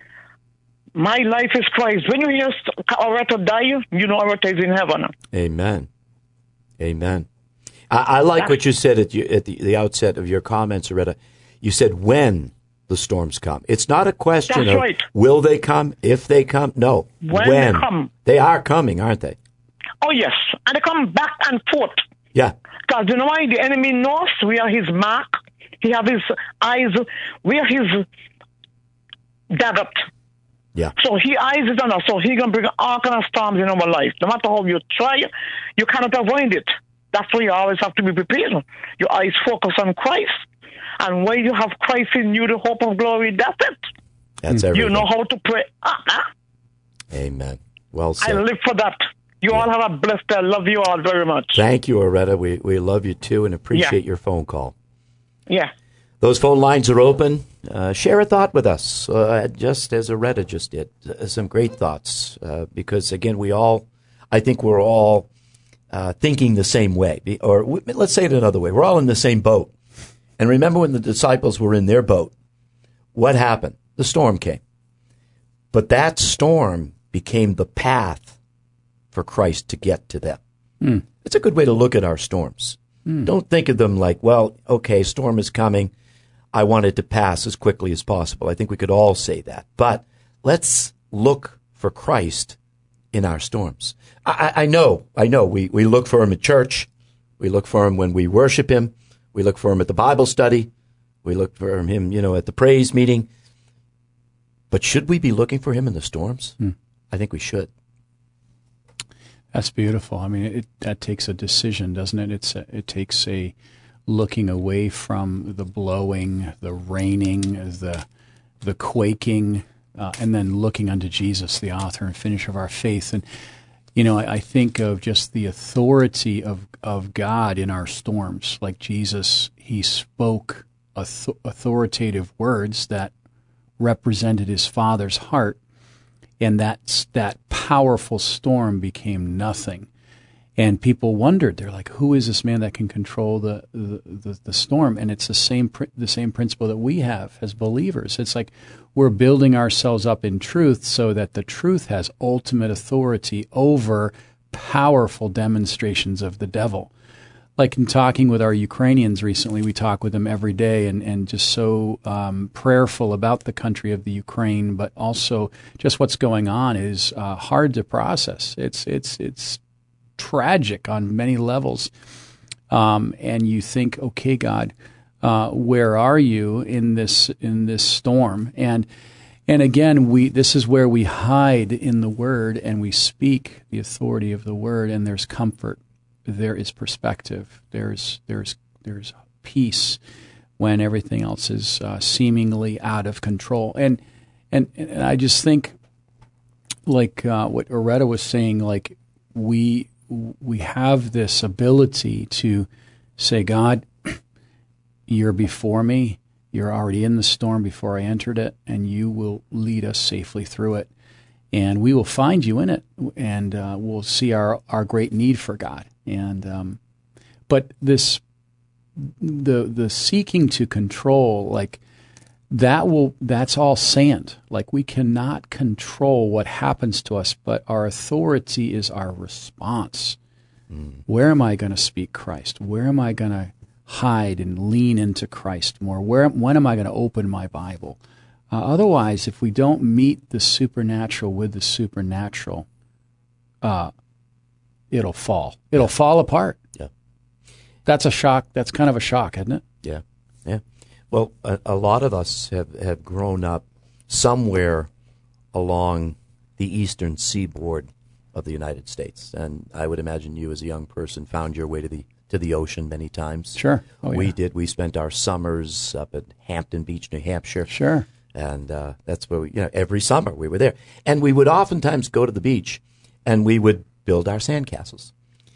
my life is Christ. When you hear Aretta die, you know Aretta is in heaven. Amen. Amen. I like what you said at the outset of your comments, Aretta. You said when the storms come. It's not a question That's of right. Will they come, if they come. No. When they come. They are coming, aren't they? Oh, yes. And they come back and forth. Yeah. Because you know why? The enemy knows we are his mark. He have his eyes. We are his daggett. Yeah. So he eyes is on us. So he going to bring all kind of storms in our life. No matter how you try, you cannot avoid it. That's why you always have to be prepared. Your eyes focus on Christ. And when you have Christ in you, the hope of glory, that's it. That's everything. You know how to pray. Amen. Well said. I live for that. You all have a blessed day. I love you all very much. Thank you, Aretta. We love you too and appreciate your phone call. Yeah. Those phone lines are open. Share a thought with us, just as Aretta just did. Some great thoughts, because again, I think we're all thinking the same way. Or let's say it another way. We're all in the same boat. And remember when the disciples were in their boat, what happened? The storm came. But that storm became the path for Christ to get to them. It's a good way to look at our storms. Don't think of them like, well, okay, storm is coming. I want it to pass as quickly as possible. I think we could all say that. But let's look for Christ in our storms. I know. We look for him at church. We look for him when we worship him. We look for him at the Bible study. We look for him, at the praise meeting. But should we be looking for him in the storms? I think we should. That's beautiful. I mean, that takes a decision, doesn't it? It takes a looking away from the blowing, the raining, the quaking, and then looking unto Jesus, the author and finisher of our faith. And I think of just the authority of God in our storms. Like Jesus, he spoke authoritative words that represented his Father's heart, and that powerful storm became nothing. And people wondered. They're like, "Who is this man that can control the storm?" And it's the same principle that we have as believers. It's like we're building ourselves up in truth so that the truth has ultimate authority over powerful demonstrations of the devil. like in talking with our Ukrainians recently, we talk with them every day and just so prayerful about the country of the Ukraine, but also just what's going on is hard to process. It's tragic on many levels. And you think, okay, God, where are you in this storm? And again, this is where we hide in the Word and we speak the authority of the Word, and there's comfort. There is perspective. There's peace when everything else is seemingly out of control. And I just think, like what Loretta was saying, like we have this ability to say, God, you're before me. You're already in the storm before I entered it, and you will lead us safely through it. And we will find you in it, and we'll see our great need for God. And but the seeking to control, like that's all sand. Like we cannot control what happens to us, but our authority is our response. Where am I going to speak Christ? Where am I going to hide and lean into Christ more? When am I going to open my Bible? Otherwise, if we don't meet the supernatural with the supernatural, it'll fall. It'll fall apart. Yeah. That's a shock. That's kind of a shock, isn't it? Yeah. Yeah. Well, a lot of us have grown up somewhere along the eastern seaboard of the United States, and I would imagine you, as a young person, found your way to the ocean many times. Sure. Oh, We yeah. did. We spent our summers up at Hampton Beach, New Hampshire. Sure. And that's where every summer we were there. And we would oftentimes go to the beach and we would build our sandcastles.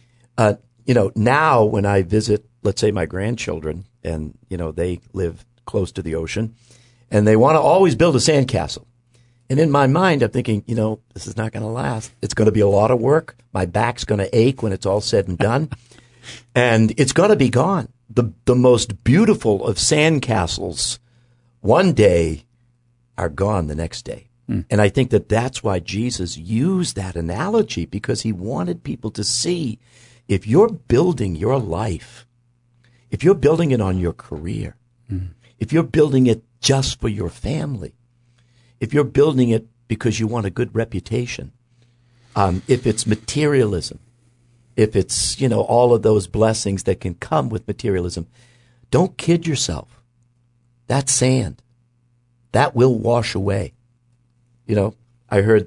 Now when I visit, let's say, my grandchildren, and, they live close to the ocean, and they want to always build a sandcastle. And in my mind, I'm thinking, this is not going to last. It's going to be a lot of work. My back's going to ache when it's all said and done. And it's going to be gone. The most beautiful of sandcastles one day are gone the next day. And I think that's why Jesus used that analogy, because he wanted people to see, if you're building your life, if you're building it on your career, if you're building it just for your family, if you're building it because you want a good reputation, if it's materialism, if it's, all of those blessings that can come with materialism, don't kid yourself. That's sand. That will wash away. I heard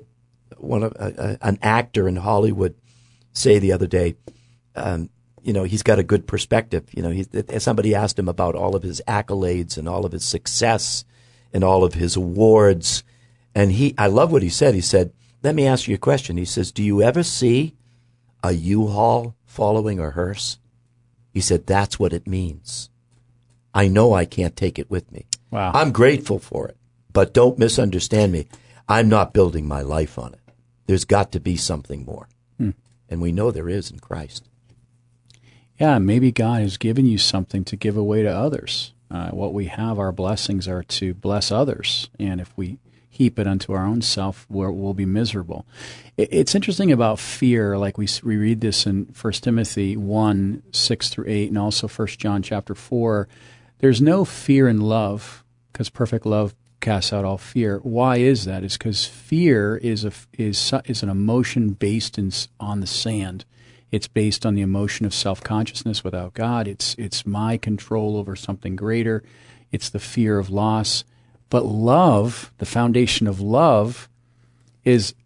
an actor in Hollywood say the other day, he's got a good perspective. Somebody asked him about all of his accolades and all of his success and all of his awards. And I love what he said. He said, let me ask you a question. He says, do you ever see a U-Haul following a hearse? He said, that's what it means. I know I can't take it with me. Wow. I'm grateful for it, but don't misunderstand me. I'm not building my life on it. There's got to be something more. And we know there is in Christ. Yeah, maybe God has given you something to give away to others. What we have, our blessings, are to bless others. And if we heap it unto our own self, we'll be miserable. It's interesting about fear. Like we read this in 1 Timothy 1, 6 through 8, and also 1 John chapter 4. There's no fear in love, because perfect love casts out all fear. Why is that? It's because fear is an emotion based on the sand. It's based on the emotion of self-consciousness without God. It's my control over something greater. It's the fear of loss. But love, the foundation of love, is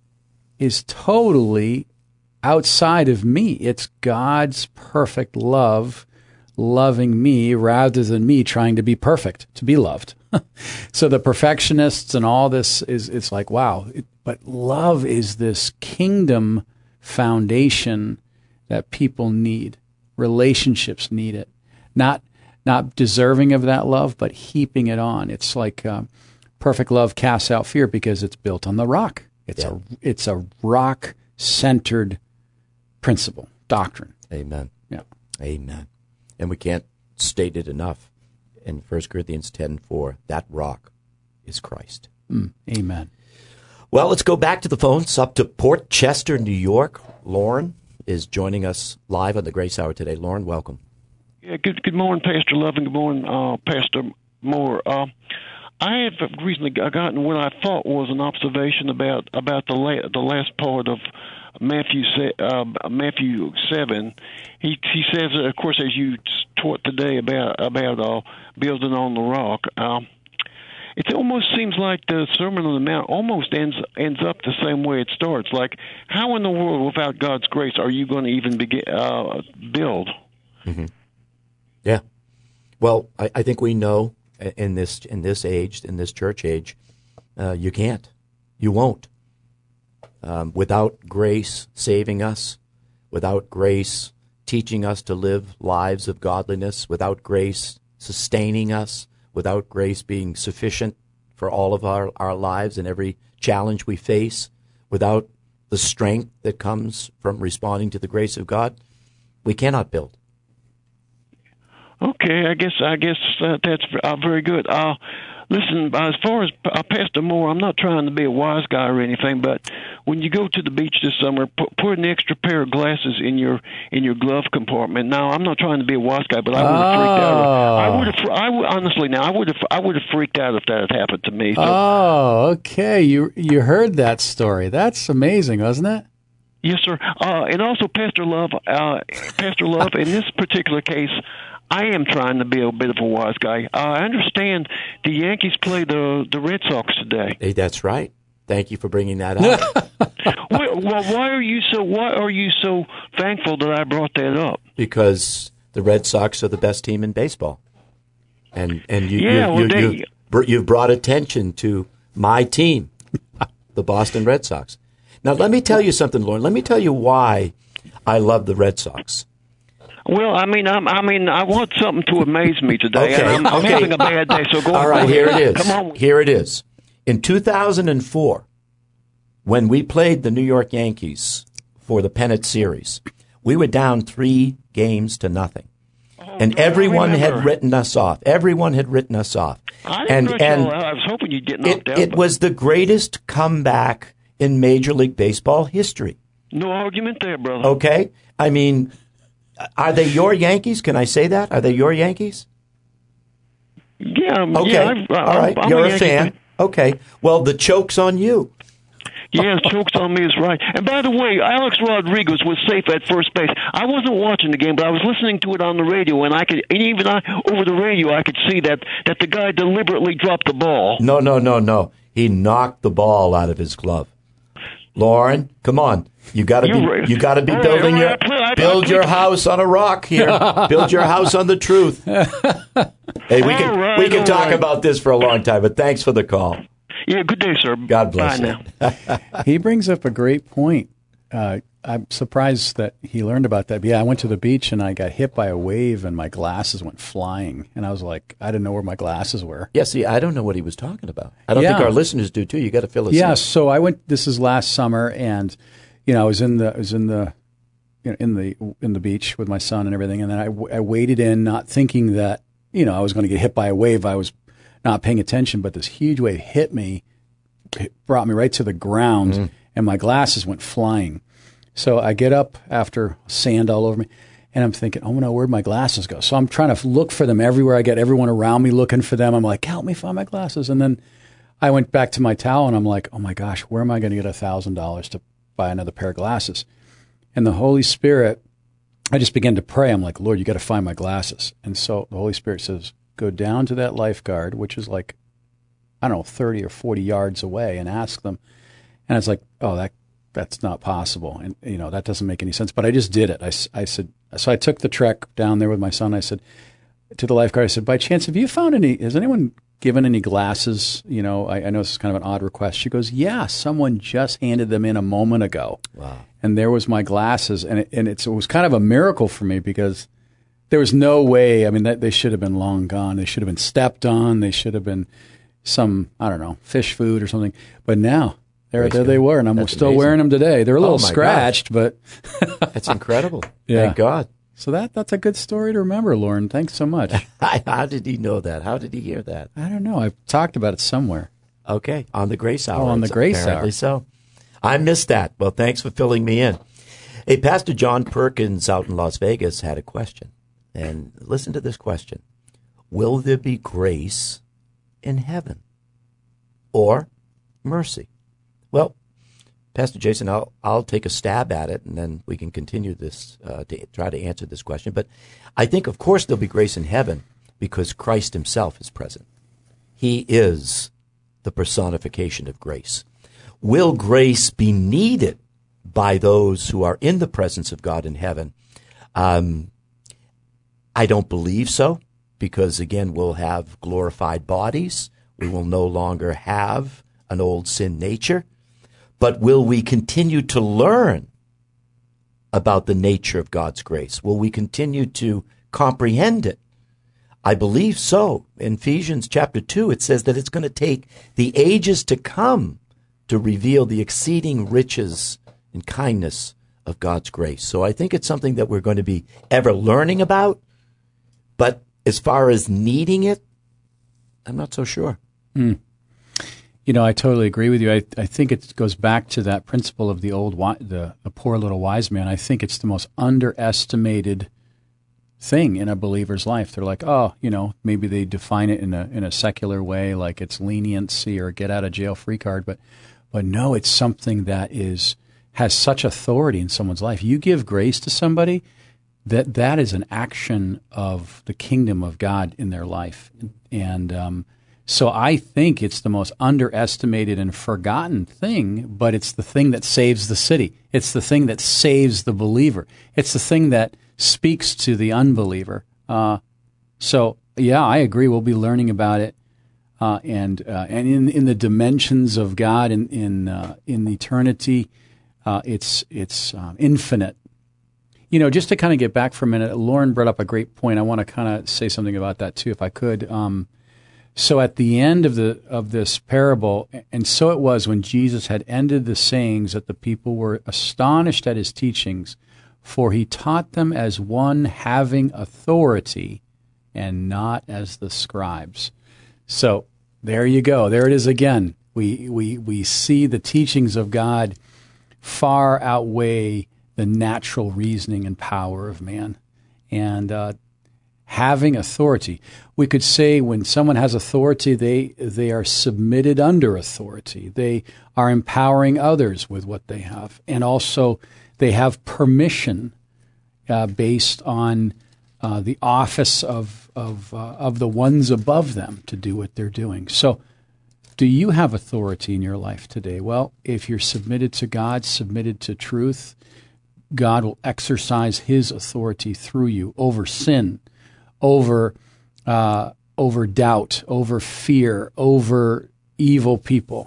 totally outside of me. It's God's perfect love loving me rather than me trying to be perfect, to be loved. So the perfectionists and all this it's like, wow. But love is this kingdom foundation that people need. Relationships need it. Not deserving of that love, but heaping it on. It's like perfect love casts out fear because it's built on the rock. It's a rock-centered principle, doctrine. Amen. Yeah. Amen. And we can't state it enough. In 1 Corinthians 10:4, that rock is Christ. Amen. Well, let's go back to the phones, up to Port Chester, New York. Lauren, is joining us live on the Grace Hour today. Lauren, welcome. Yeah, good morning, Pastor Love, and good morning, Pastor Moore. I have recently gotten what I thought was an observation about the last part of Matthew 7. He says, of course, as you taught today about building on the rock. It almost seems like the Sermon on the Mount almost ends up the same way it starts. Like, how in the world, without God's grace, are you going to even build? Mm-hmm. Yeah. Well, I think we know in this age, in this church age, you can't. You won't. Without grace saving us, without grace teaching us to live lives of godliness, without grace sustaining us, without grace being sufficient for all of our lives and every challenge we face, without the strength that comes from responding to the grace of God, we cannot build. Okay, I guess that's very good. Listen, as far as Pastor Moore, I'm not trying to be a wise guy or anything, but when you go to the beach this summer, put an extra pair of glasses in your glove compartment. Now, I'm not trying to be a wise guy, but I would have freaked out. I would have freaked out if that had happened to me. So. Oh, okay. You heard that story. That's amazing, wasn't it? Yes, sir. And also, Pastor Love, in this particular case, I am trying to be a bit of a wise guy. I understand the Yankees play the Red Sox today. Hey, that's right. Thank you for bringing that up. Well, why are you so thankful that I brought that up? Because the Red Sox are the best team in baseball, and you've brought attention to my team, the Boston Red Sox. Now, let me tell you something, Lauren. Let me tell you why I love the Red Sox. Well, I want something to amaze me today. Okay, and I'm having a bad day, so go on. All right, here it is. Come on. Here it is. In 2004, when we played the New York Yankees for the pennant series, we were down 3-0. And everyone had written us off. Everyone had written us off. I was hoping you'd get knocked out. It was the greatest comeback in Major League Baseball history. No argument there, brother. Okay? I mean, are they your Yankees? Can I say that? Are they your Yankees? Yeah. Okay. Yeah, all right. You're a fan. Okay. Well, the choke's on you. Yeah, choke's on me is right. And by the way, Alex Rodriguez was safe at first base. I wasn't watching the game, but I was listening to it on the radio, and over the radio, I could see that the guy deliberately dropped the ball. No. He knocked the ball out of his glove. Lauren, come on. You got to be building your house on a rock here. Build your house on the truth. Hey, we can talk about this for a long time, but thanks for the call. Yeah, good day, sir. God bless you. Now. He brings up a great point. I'm surprised that he learned about that. But yeah, I went to the beach and I got hit by a wave and my glasses went flying. And I was like, I didn't know where my glasses were. Yeah, see, I don't know what he was talking about. I don't think our listeners do too. You got to fill us in. Yeah, so I went. This is last summer, and I was in the beach with my son and everything, and then I waded in, not thinking that I was going to get hit by a wave. I was not paying attention, but this huge wave hit me, brought me right to the ground, and my glasses went flying. So I get up after sand all over me, and I'm thinking, oh no, where'd my glasses go? So I'm trying to look for them everywhere. I get everyone around me looking for them. I'm like, help me find my glasses. And then I went back to my towel, and I'm like, oh my gosh, where am I going to get $1,000 to buy another pair of glasses? And the Holy Spirit, I just began to pray. I'm like, Lord, you got to find my glasses. And so the Holy Spirit says, go down to that lifeguard, which is like, 30 or 40 yards away, and ask them. And it's like, oh, that's not possible. And, that doesn't make any sense. But I just did it. I said, so I took the trek down there with my son. I said to the lifeguard, I said, by chance, has anyone given any glasses? I know this is kind of an odd request. She goes, yeah, someone just handed them in a moment ago. Wow. And there was my glasses. And it was kind of a miracle for me because there was no way. I mean, they should have been long gone. They should have been stepped on. They should have been some, fish food or something. But now, there they were, and I'm still wearing them today. They're a little scratched, but that's incredible. Yeah. Thank God. So that's a good story to remember, Lauren. Thanks so much. How did he know that? How did he hear that? I don't know. I've talked about it somewhere. Okay, on the Grace Hour. Oh, on the Grace apparently Hour. So I missed that. Well, thanks for filling me in. Hey, Pastor John Perkins out in Las Vegas had a question. And listen to this question. Will there be grace in heaven or mercy? Well, Pastor Jason, I'll take a stab at it, and then we can continue this to try to answer this question. But I think, of course, there'll be grace in heaven because Christ himself is present. He is the personification of grace. Will grace be needed by those who are in the presence of God in heaven? I don't believe so, because, again, we'll have glorified bodies. We will no longer have an old sin nature. But will we continue to learn about the nature of God's grace? Will we continue to comprehend it? I believe so. In Ephesians chapter 2, it says that it's going to take the ages to come to reveal the exceeding riches and kindness of God's grace. So I think it's something that we're going to be ever learning about. But as far as needing it, I'm not so sure. You know, I totally agree with you. I think it goes back to that principle of the poor little wise man. I think it's the most underestimated thing in a believer's life. They're like, oh, you know, maybe they define it in a secular way, like it's leniency or get out of jail free card. But no, it's something that has such authority in someone's life. You give grace to somebody, that is an action of the kingdom of God in their life. And so I think it's the most underestimated and forgotten thing, but it's the thing that saves the city. It's the thing that saves the believer. It's the thing that speaks to the unbeliever. So yeah, I agree. We'll be learning about it, and in the dimensions of God in eternity, it's infinite. You know, just to kind of get back for a minute, Lauren brought up a great point. I want to kind of say something about that too, if I could. So at the end of this parable, and so it was when Jesus had ended the sayings that the people were astonished at his teachings, for he taught them as one having authority and not as the scribes. So there you go. There it is again. We see the teachings of God far outweigh the natural reasoning and power of man. And having authority. We could say when someone has authority, they are submitted under authority. They are empowering others with what they have. And also they have permission based on the office of the ones above them to do what they're doing. So do you have authority in your life today? Well, if you're submitted to God, submitted to truth, God will exercise his authority through you over sin, over doubt, over fear, over evil people.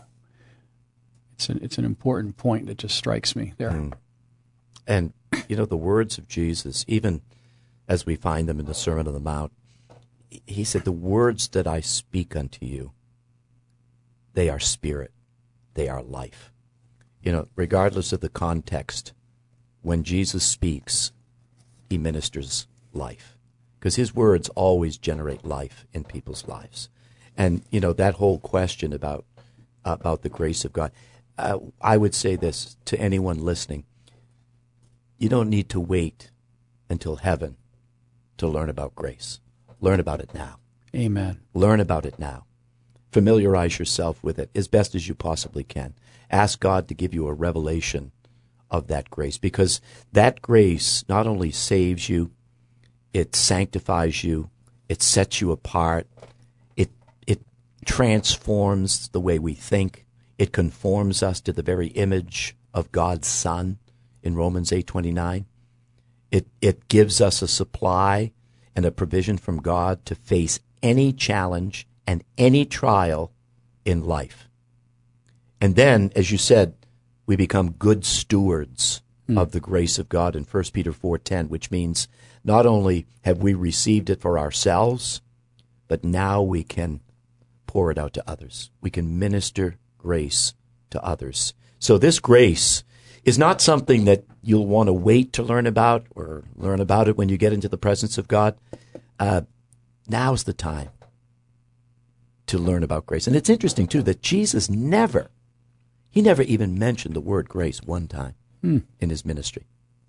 It's an important point that just strikes me there. And, you know, the words of Jesus, even as we find them in the Sermon on the Mount, he said, the words that I speak unto you, they are spirit, they are life. You know, regardless of the context, when Jesus speaks, he ministers life. Because his words always generate life in people's lives. And, you know, that whole question about the grace of God, I would say this to anyone listening. You don't need to wait until heaven to learn about grace. Learn about it now. Amen. Learn about it now. Familiarize yourself with it as best as you possibly can. Ask God to give you a revelation of that grace, because that grace not only saves you, it sanctifies you, it sets you apart, it transforms the way we think, it conforms us to the very image of God's Son in Romans 8:29. It gives us a supply and a provision from God to face any challenge and any trial in life. And then, as you said, we become good stewards of the grace of God in 1 Peter 4:10, which means not only have we received it for ourselves, but now we can pour it out to others. We can minister grace to others. So this grace is not something that you'll want to wait to learn about or learn about it when you get into the presence of God. Now's the time to learn about grace. And it's interesting, too, that Jesus never even mentioned the word grace one time in his ministry.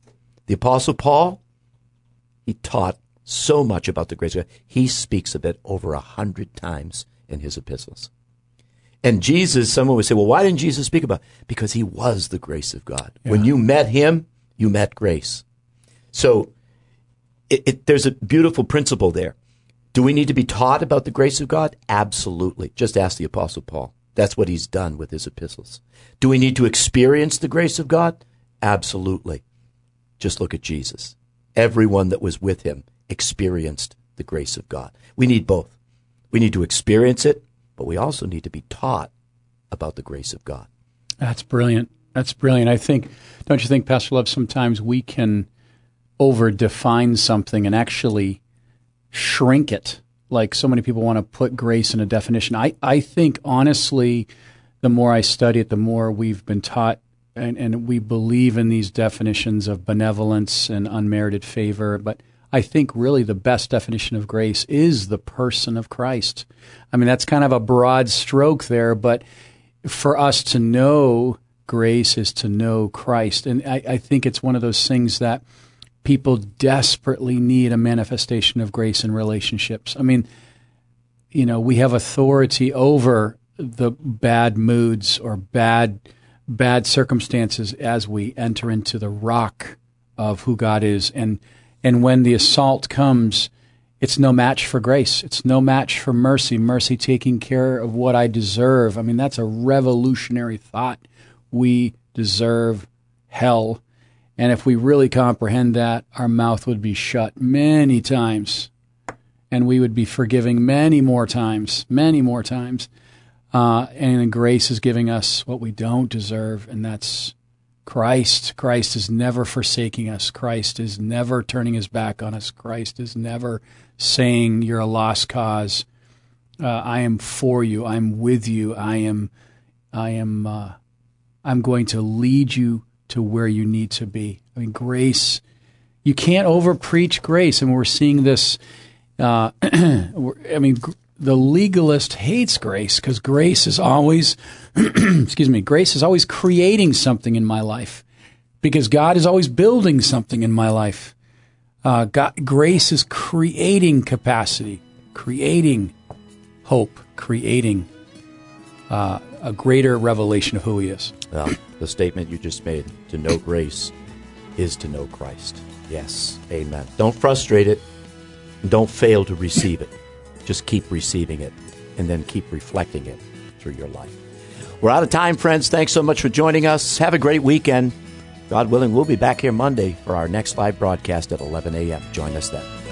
The Apostle Paul, he taught so much about the grace of God. He speaks of it over 100 times in his epistles. And Jesus, someone would say, well, why didn't Jesus speak about it? Because he was the grace of God. Yeah. When you met him, you met grace. So there's a beautiful principle there. Do we need to be taught about the grace of God? Absolutely. Just ask the Apostle Paul. That's what he's done with his epistles. Do we need to experience the grace of God? Absolutely. Just look at Jesus. Everyone that was with him experienced the grace of God. We need both. We need to experience it, but we also need to be taught about the grace of God. That's brilliant. That's brilliant. I think, don't you think, Pastor Love, sometimes we can over-define something and actually shrink it. Like so many people want to put grace in a definition. I think, honestly, the more I study it, the more we've been taught and we believe in these definitions of benevolence and unmerited favor. But I think really the best definition of grace is the person of Christ. I mean, that's kind of a broad stroke there, but for us to know grace is to know Christ. And I think it's one of those things that people desperately need a manifestation of grace in relationships. I mean, we have authority over the bad moods or bad circumstances as we enter into the rock of who God is. And when the assault comes, it's no match for grace. It's no match for mercy. Mercy taking care of what I deserve. I mean, that's a revolutionary thought. We deserve hell. And if we really comprehend that, our mouth would be shut many times. And we would be forgiving many more times. And grace is giving us what we don't deserve, and that's Christ. Christ is never forsaking us. Christ is never turning his back on us. Christ is never saying you're a lost cause. I am for you. I'm with you. I'm going to lead you to where you need to be. I mean, grace, you can't over-preach grace. And we're seeing this, the legalist hates grace because grace is always, grace is always creating something in my life because God is always building something in my life. Grace is creating capacity, creating hope, creating a greater revelation of who he is. Well, the statement you just made, to know grace is to know Christ. Yes, amen. Don't frustrate it. Don't fail to receive it. Just keep receiving it and then keep reflecting it through your life. We're out of time, friends. Thanks so much for joining us. Have a great weekend. God willing, we'll be back here Monday for our next live broadcast at 11 a.m. Join us then.